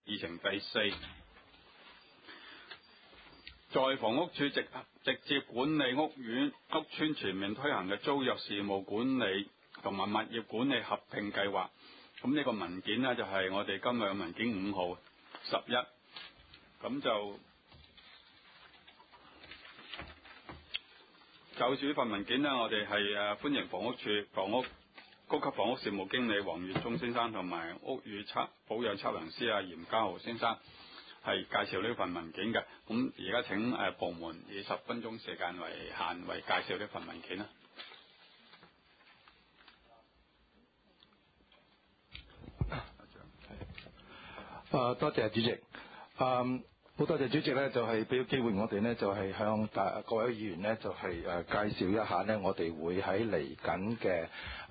議程第4，在房屋署直接管理屋苑、屋邨全面推行嘅租約事務管理同埋物業管理合併計劃。咁呢個文件呢，就係我哋今日嘅文件5號11，咁就住呢份文件呢，我哋係歡迎房屋署高級房屋事務經理黃月忠先生同埋屋宇保養測量師嚴家豪先生係介紹呢份文件嘅。咁而家請部門以10分鐘時間為限，為介紹呢份文件啦。 多謝主席。好多謝主席呢，就係俾咗機會我哋呢，就係向各位議員呢，就係介紹一下呢，我哋會喺嚟緊嘅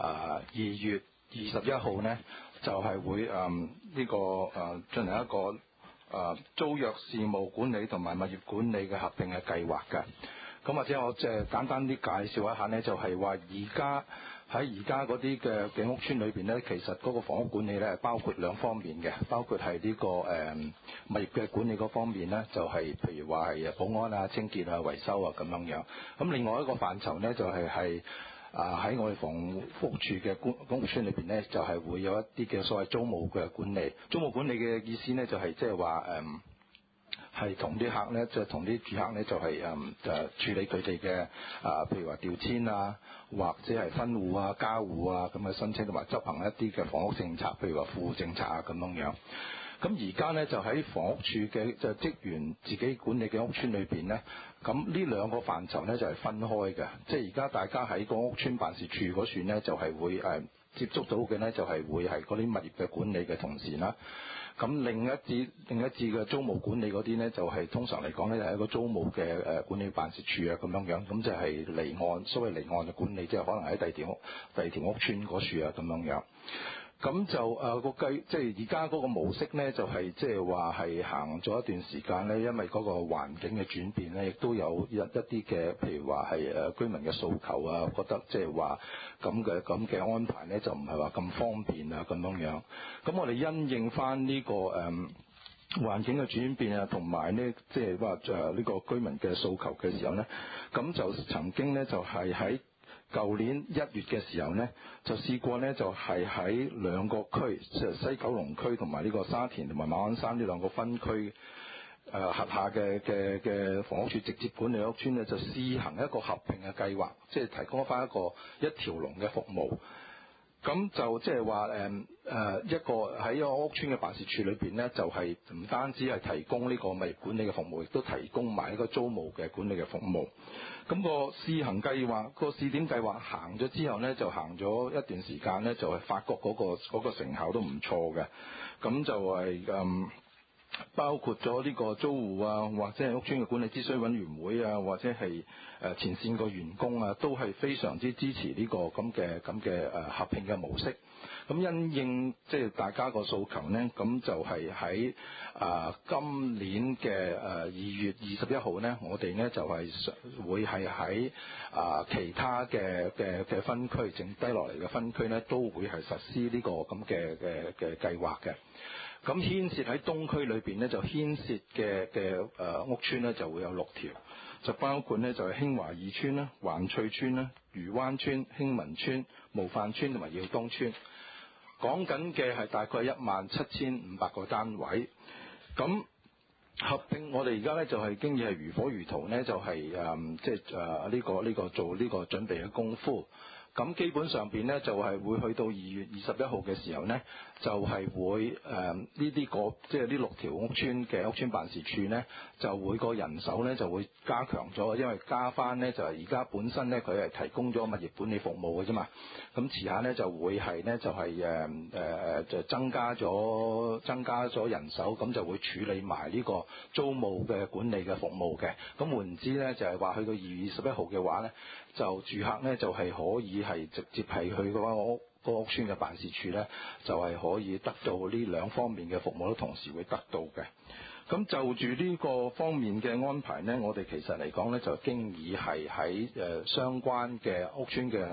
2月21號呢，就係會進行一個租約事務管理同埋物業管理嘅合併嘅計劃嘅。咁或者我即係簡單啲介紹一下呢，就係話而家嗰啲嘅屋邨裏邊呢，其實嗰個房屋管理呢，包括2方面嘅，包括係呢個物業嘅管理嗰方面呢，就係譬如話係保安啊、清潔啊、維修啊咁樣樣。咁另外一個範疇呢，就係喺我哋房屋署嘅屋邨裏邊呢，就係會有一啲嘅所謂租務嘅管理。租務管理嘅意思呢，就係即係話係同啲客呢，即係同啲住客呢，就係處理佢哋嘅譬如話調遷啊，或者係分戶啊、加戶啊咁嘅申請，同埋執行一啲嘅房屋政策，譬如話富戶政策啊咁樣樣。咁而家呢，就喺房屋署嘅就職員自己管理嘅屋邨裏邊呢，咁呢2個範疇呢，就係分開嘅。即係而家大家喺個屋邨辦事處嗰處呢，就係會接觸到嘅呢，就係會係嗰啲物業嘅管理嘅同事啦。咁另一節嘅租務管理嗰啲呢，就係通常嚟講呢，係一個租務嘅管理辦事處啊咁樣樣。咁就係離岸，所謂離岸嘅管理，即係可能喺第二條屋邨嗰處啊咁樣樣。咁就即係而家嗰個模式呢，就係即係話係行咗一段時間呢，因為嗰個環境嘅轉變呢，亦都有一啲嘅，譬如話係居民嘅訴求啊，覺得即係話咁嘅安排呢，就唔係話咁方便啊咁樣樣。咁我哋因應翻呢個環境嘅轉變啊，同埋呢即係話呢個居民嘅訴求嘅時候呢，咁就曾經呢，就係喺舊年1月嘅時候呢，就試過呢，就係喺2個區，即係西九龍區同埋呢個沙田同埋馬鞍山呢2個分區轄下嘅房屋署直接管理屋邨呢，就試行一個合併嘅計劃，即係提供翻一條龍嘅服務。咁就即係話一個喺一個屋邨嘅辦事處裏邊呢，就係唔單止係提供呢個物業管理嘅服務，亦都提供埋一個租務嘅管理嘅服務。咁個試行計劃，個試點計劃行咗之後呢，就行咗一段時間呢，就係發覺嗰個成效都唔錯嘅。咁就係包括咗呢個租戶啊，或者係屋邨嘅管理諮詢委員會啊，或者係前線個員工啊，都係非常之支持呢個咁嘅合併嘅模式。咁因應即係大家個訴求呢，咁就係喺今年嘅2月21號呢，我哋呢就係會係喺其他嘅分區，剩低落嚟嘅分區呢，都會係實施呢個咁嘅計劃嘅。咁牽涉喺東區裏邊呢，就牽涉嘅屋邨呢，就會有6條，就包括呢，就係興華2邨啦、環翠邨啦、漁灣邨、興民邨、模範邨同埋耀東邨。講緊嘅係大概17500個單位。咁合併我哋而家呢，就係經已係如火如荼呢，就係即係呢個做呢個準備嘅功夫。咁基本上邊呢，就係會去到2月21號嘅時候呢，就係會即係呢6條屋邨嘅屋邨辦事處呢，就會個人手呢就會加強咗，因為加翻呢，就係而家本身呢，佢係提供咗物業管理服務嘅啫嘛。咁遲下呢，就會係呢，就係就增加咗人手，咁就會處理埋呢個租務嘅管理嘅服務嘅。咁換言之呢，就係話去到2月21號嘅話呢，就住客呢，就係可以係直接係去嗰個屋邨嘅辦事處呢，就係可以得到呢2方面嘅服務，都同時會得到嘅。咁就住呢個方面嘅安排呢，我哋其實嚟講呢，就經已係喺相關嘅屋邨嘅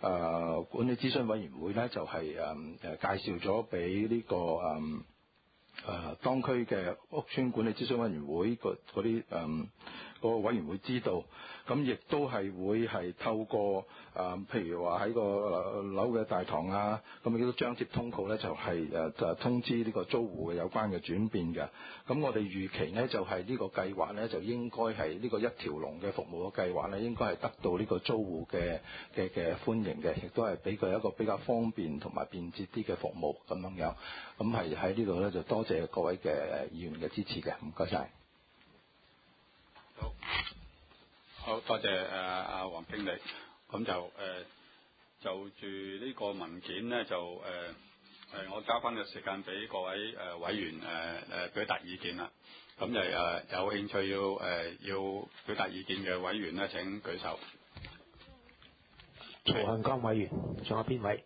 管理諮詢委員會呢，就係介紹咗俾呢個當區嘅屋邨管理諮詢委員會嗰啲嗰個委員會知道，咁亦都係會係透過譬如話喺個樓嘅大堂啊，咁亦都張貼通告咧，就通知呢個租戶嘅有關嘅轉變嘅。咁我哋預期呢，就係呢個計劃咧，就應該係呢個一條龍嘅服務嘅計劃咧，應該係得到呢個租戶嘅歡迎嘅，亦都係俾佢一個比較方便同埋便捷啲嘅服務咁樣。咁係喺呢度咧，就多謝各位嘅議員嘅支持嘅，唔該晒。 好多謝阿黃經理。咁就住呢個文件咧，我交翻個時間俾各位委員表達意見啦。咁就有興趣要表達意見嘅委員咧，請舉手。 曹向江委員，仲有邊位？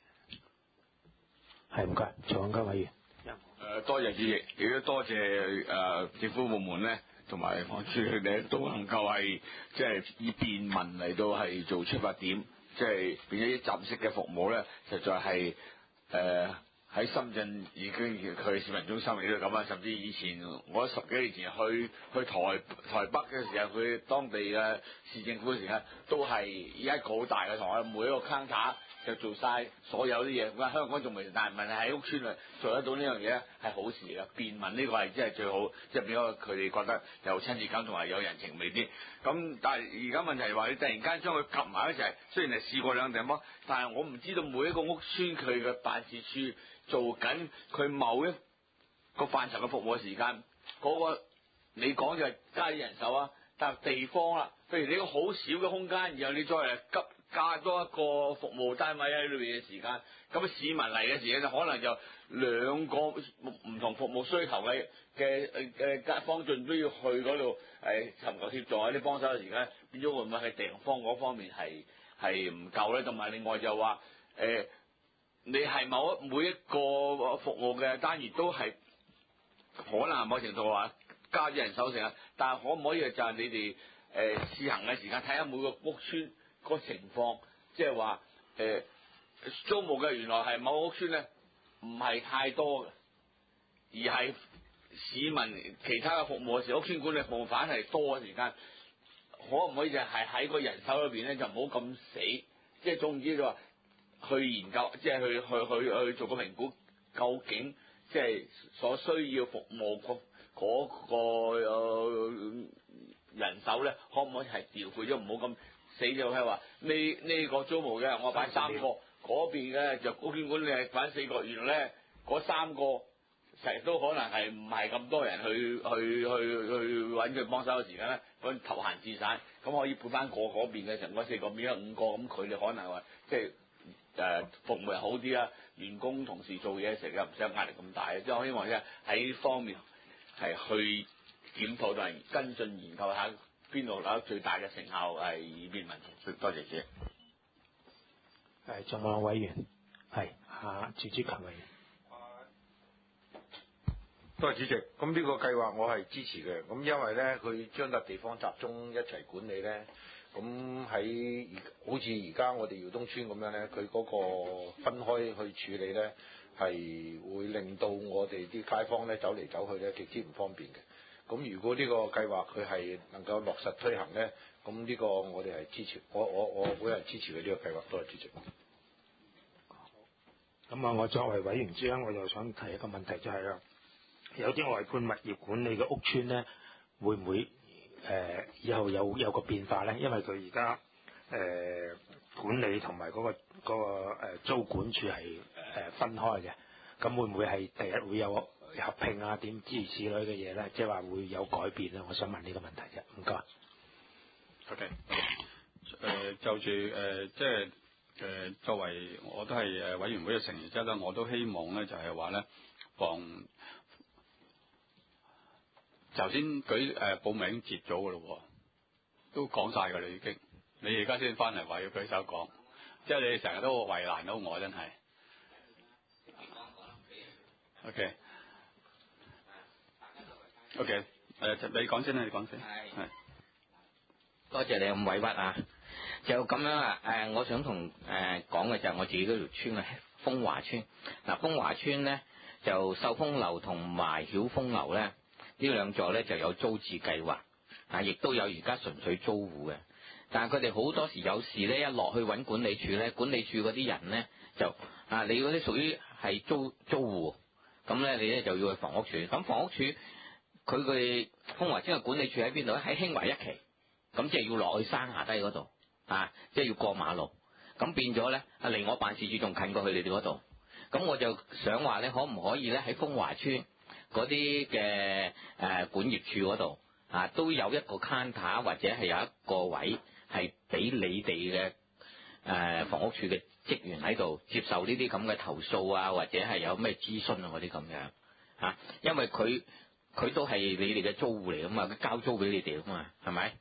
係，唔該，曹向江委員。 多謝主席，亦都多謝政府部門咧，同埋房署佢哋都能夠係即係以便民嚟到係做出發點，即係變咗啲站式嘅服務咧，實在係喺深圳已經佢市民中心亦都咁啊，甚至以前我10幾年前去台北嘅時候，佢當地嘅市政府嘅時間都係一個好大嘅台，每一個 counter 就做晒所有啲嘢。咁香港仲未，但係問題喺屋邨啊做得到呢樣嘢咧，係好事嘅。便民呢個係真係最好，即係變咗佢哋覺得有親切感同埋有人情味啲。咁但係而家問題係話你突然間將佢夾埋一齊，雖然係試過兩個地方，但係我唔知道每一個屋邨佢嘅辦事處做緊佢某一個範疇嘅服務嘅時間，嗰個你講就係加啲人手啊，但係地方啦，譬如你個好少嘅空間，然後你再嚟加多一個服務單位喺裏邊嘅時間，咁市民嚟嘅時間就可能就兩個唔同服務需求嘅街坊進都要去嗰度尋求協助或者幫手嘅時間，變咗會唔會喺地方嗰方面係唔夠咧？同埋另外就話你係每一個服務嘅單元都係可能係某程度話加啲人手成啊，但係可唔可以就係你哋試行嘅時間睇下每個屋邨個情況，即係話租務嘅原來係某屋邨咧唔係太多嘅，而係市民其他嘅服務嘅時候，屋邨管理服務反係多嘅時間，可唔可以就係喺個人手裏邊咧就唔好咁死，即係總之就話去研究，即係去做個評估，究竟即係所需要服務嗰個人手咧，可唔可以係調配咗，唔好咁死咗？係話呢個租務嘅我擺3個，嗰邊嘅就屋邨管理係擺4個，原來咧嗰3個成日都可能係唔係咁多人去揾佢幫手嘅時間咧，嗰頭閒置散，咁可以配翻嗰邊嘅成個4個變咗5個，咁佢哋可能話即係服務又好啲啦，員工同事做嘢成日唔使有壓力咁大，即係我希望咧喺呢方面係去檢討同埋跟進研究下邊度攞最大嘅成效係以便民。多謝主席。 仲有委員係趙志強委員。 多謝主席。咁呢個計劃我係支持嘅。咁因為咧，佢將笪地方集中一齊管理咧，咁喺好似而家我哋耀東村咁樣咧，佢嗰個分開去處理咧，係會令到我哋啲街坊咧走嚟走去咧極之唔方便嘅。咁如果呢個計劃佢係能夠落實推行咧，咁呢個我哋係支持，我會係支持佢呢個計劃。多謝主席。 咁啊，我作為委員長，我又想提一個問題，就係有啲外判物業管理嘅屋邨咧，會唔會以後有個變化咧？因為佢而家管理同埋嗰個租管處係分開嘅，咁會唔會係第日會有合併啊？點諸如此類嘅嘢咧？即係話會有改變咧？我想問呢個問題啫。唔該。 OK。就住即係作為我都係委員會嘅成員之一啦，我都希望咧就係話咧頭先報名截咗㗎咯，都講晒㗎啦已經。你而家先翻嚟話要舉手講，即係你哋成日都為難到我，真係。OK， 你講先啦，你講先。係。 多謝你咁委屈啊！就咁樣啊！我想同講嘅就係我自己嗰條村啊，風華村。嗱，風華村咧就秀峰樓同埋曉峰樓咧，呢兩座咧就有租置計劃，亦都有而家純粹租戶嘅。但係佢哋好多時有時咧，一落去揾管理處咧，管理處嗰啲人咧就你嗰啲屬於係租戶，咁咧你咧就要去房屋處。咁房屋處佢哋風華村嘅管理處喺邊度咧？喺興華一期，咁即係要落去山下低嗰度，即係要過馬路。咁變咗咧，離我辦事處仲近過去你哋嗰度。咁我就想話咧，可唔可以咧喺風華村嗰啲嘅管業處嗰度都有一個 counter 或者係有一個位係俾你哋嘅房屋處嘅職員喺度接受呢啲咁嘅投訴啊，或者係有咩諮詢啊嗰啲咁樣因為佢都係你哋嘅租戶嚟噶嘛，佢交租俾你哋噶嘛，係咪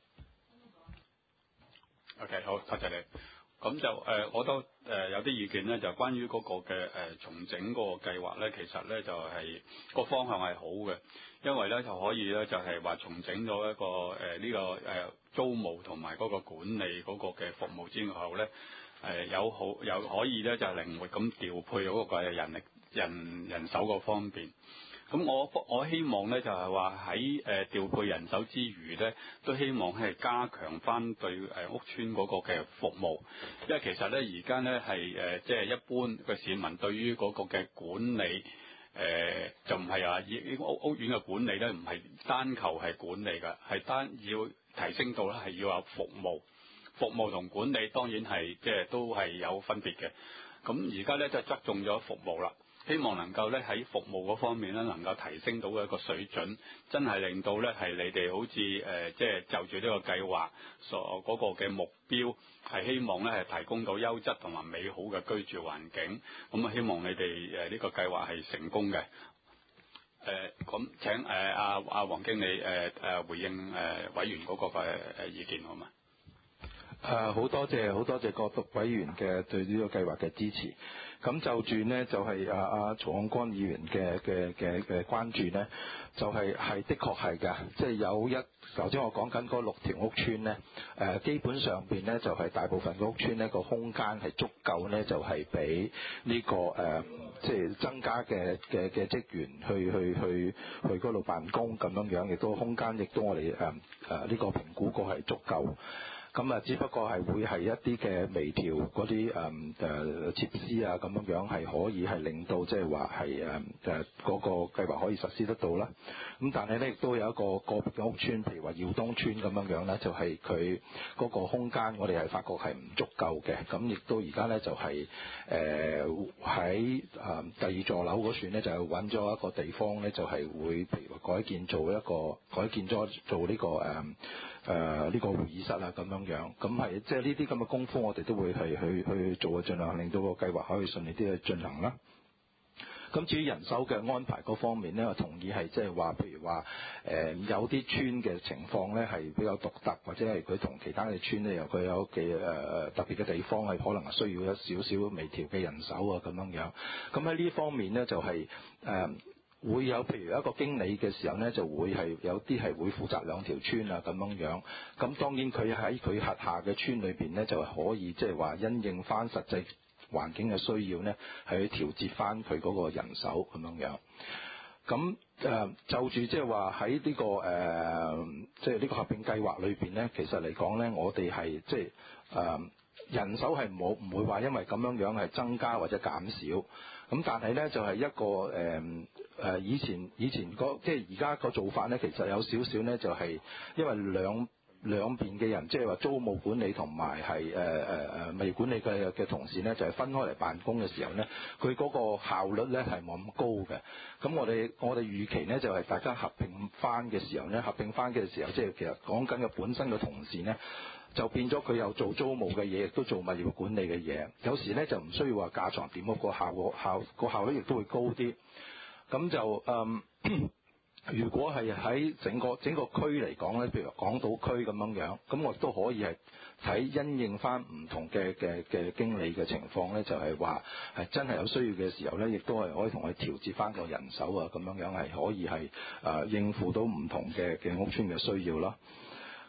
？OK， 好，多謝你。咁就我都有啲意見咧，就關於嗰個嘅重整嗰個計劃咧，其實咧就係個方向係好嘅，因為咧就可以咧就係話重整咗一個呢個租務同埋嗰個管理嗰個嘅服務之後咧，有可以咧就靈活咁調配嗰個人手個方面。咁我希望咧就係話喺調配人手之餘咧，都希望係加強翻對屋邨嗰個嘅服務，因為其實咧而家咧係即係一般嘅市民對於嗰個嘅管理就唔係話屋苑嘅管理咧，唔係單求係管理㗎，係要提升到咧係要有服務同管理當然係即係都係有分別嘅。咁而家咧就側重咗服務啦。希望能夠咧喺服務嗰方面咧，能夠提升到一個水準，真係令到咧係你哋好似即係就住呢個計劃所嗰個嘅目標，係希望咧係提供到優質同埋美好嘅居住環境。咁啊，希望你哋呢個計劃係成功嘅。咁請阿黃經理回應委員嗰個嘅意見好嘛？ 好多謝各讀委員嘅對呢個計劃嘅支持。咁就住呢，就係曹漢干議員嘅關注呢，就係的確係㗎，即係頭先我講緊嗰6條屋邨呢，基本上邊呢，就係大部分嘅屋邨呢個空間係足夠呢，就係俾呢個即係增加嘅職員去嗰度辦公咁樣，亦都空間亦都我哋呢個評估過係足夠。咁只不過係會係一啲嘅微調嗰啲設施咁樣係可以係令到即係話係嗰個計劃可以實施得到啦。咁但係咧亦都有一個別嘅屋邨，譬如話耀東邨咁樣咧，就係佢嗰個空間我哋係發覺係唔足夠嘅。咁亦都而家咧就係喺第二座樓嗰處咧就揾咗一個地方咧，就係會譬如話改建咗做呢個呢個會議室啊咁樣，咁係即係呢啲咁嘅功夫，我哋都會係去做嘅，盡量令到個計劃可以順利啲去進行啦。咁至於人手嘅安排嗰方面咧，我同意係即係話，譬如話有啲村嘅情況咧係比較獨特，或者係佢同其他嘅村咧佢有特別嘅地方係可能係需要一少少微調嘅人手啊咁樣。咁喺呢方面咧就係會有譬如一個經理嘅時候咧，就會係有啲係會負責2條村啊咁樣。咁當然佢喺佢轄下嘅村裏邊咧，就可以即係話因應翻實際環境嘅需要咧，係去調節翻佢嗰個人手咁樣。咁就住即係話喺呢個即係呢個合併計劃裏邊咧，其實嚟講咧，我哋係即係人手係唔會話因為咁樣係增加或者減少。咁但係咧就係一個以前即係而家個做法咧，其實有少少咧就係因為兩邊嘅人，即係話租務管理同埋係物業管理嘅同事咧，就係分開嚟辦公嘅時候咧，佢嗰個效率咧係冇咁高嘅。咁我哋預期咧就係大家合併翻嘅時候咧，即係其實講緊嘅本身嘅同事咧，就變咗佢又做租務嘅嘢，亦都做物業管理嘅嘢。有時咧就唔需要話架床疊屋，個效率亦都會高啲。咁就如果係喺整個區嚟講咧，譬如港島區咁樣，咁我都可以係睇因應翻唔同嘅經理嘅情況咧，就係話係真係有需要嘅時候咧，亦都係可以同佢調節翻個人手啊，咁樣係可以係應付到唔同嘅屋邨嘅需要咯。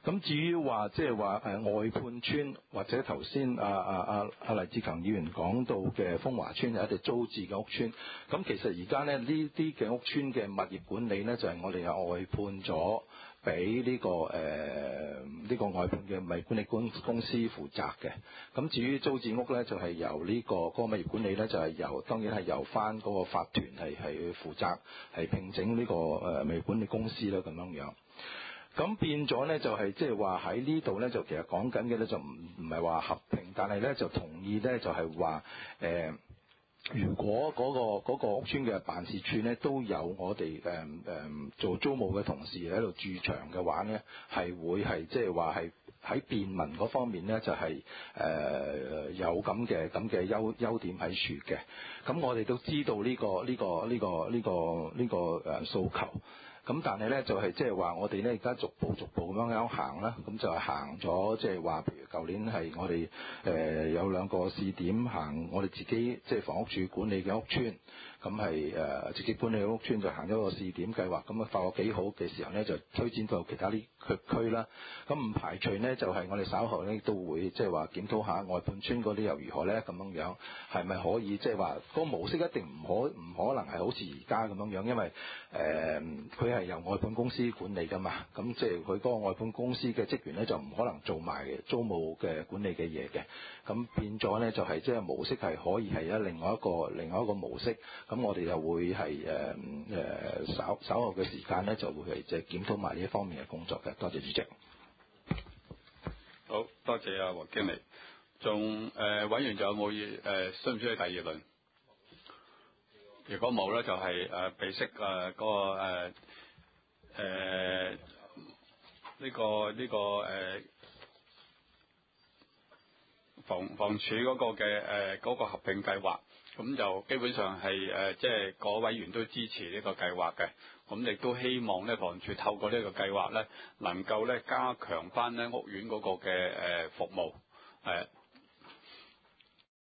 咁至於話即係話外判村或者頭先黎志強議員講到嘅風華村有一啲租置嘅屋村，咁其實而家呢啲嘅屋村嘅物業管理呢，就係我哋有外判咗俾呢個外判嘅物業管理公司負責嘅。咁至於租置屋呢，就係由呢個物業管理呢，就係當然係由翻嗰個法團係負責係聘請呢個物業管理公司啦咁樣樣。咁變咗咧，就係即係話喺呢度咧，就其實講緊嘅咧，就唔係話合併，但係咧就同意咧，就係話如果嗰個屋邨嘅辦事處咧都有我哋做租務嘅同事喺度駐場嘅話咧，係會係即係話係喺便民嗰方面咧，就係有咁嘅優點喺處嘅。咁我哋都知道呢個訴求。咁但係咧就係即係話我哋咧而家逐步咁樣行啦，咁就係行咗即係話，譬如舊年係我哋有兩個試點行我哋自己即係房屋署管理嘅屋邨，咁係自己管理嘅屋邨就行咗個試點計劃，咁啊發覺幾好嘅時候咧就推展到其他啲區啦。咁唔排除呢，就係我哋稍後咧都會即係話檢討下外判村嗰啲又如何咧咁樣，係咪可以即係話個模式一定唔可能係好似而家咁樣，因為佢係由外判公司管理㗎嘛，咁即係佢嗰個外判公司嘅職員咧就唔可能做埋租務嘅管理嘅嘢嘅，咁變咗咧就係即係模式係可以係另外一個模式，咁我哋就會係稍後嘅時間咧就會係即係檢討埋呢一方面嘅工作嘅。多謝主席。 好多謝啊黃經理。仲委員仲有冇需唔需要第二輪？如果冇咧，就係備悉嗰個房署嗰個嘅嗰個合併計劃，咁就基本上係即係各委員都支持呢個計劃嘅。咁亦都希望咧，房署透過呢個計劃咧，能夠咧加強翻咧屋苑嗰個嘅服務。